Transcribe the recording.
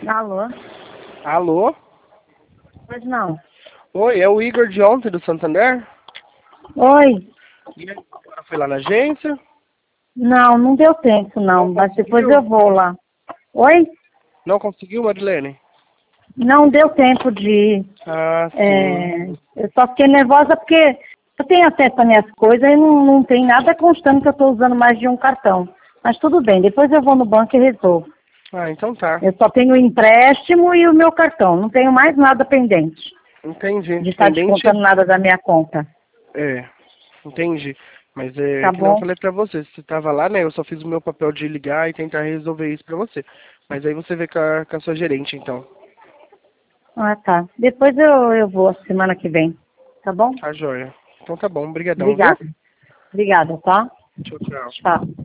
Alô? Alô? Pois não. Oi, é o Igor de ontem do Santander? Oi? E aí, agora foi lá na agência? Não, não deu tempo não, Não mas depois conseguiu? eu vou lá. Oi? Não conseguiu, Marilene? Não deu tempo de ir. Ah, sim. Eu só fiquei nervosa porque eu tenho acesso às minhas coisas e não tem nada constando que eu estou usando mais de um cartão. Mas tudo bem, depois eu vou no banco e resolvo. Ah, então tá. Eu só tenho o empréstimo e o meu cartão, não tenho mais nada pendente Entendi. de estar Pendente? descontando nada da minha conta. É, entendi. Mas Tá que não bom? falei pra você. Você tava lá, né? Eu só fiz o meu papel de ligar e tentar resolver isso pra você. Mas aí você vê com a sua gerente, então. Ah, tá. Depois eu vou semana que vem. Tá bom? Tá joia. Então tá bom, brigadão, viu? Obrigada. Obrigada, tá? Tchau, tchau. Tchau.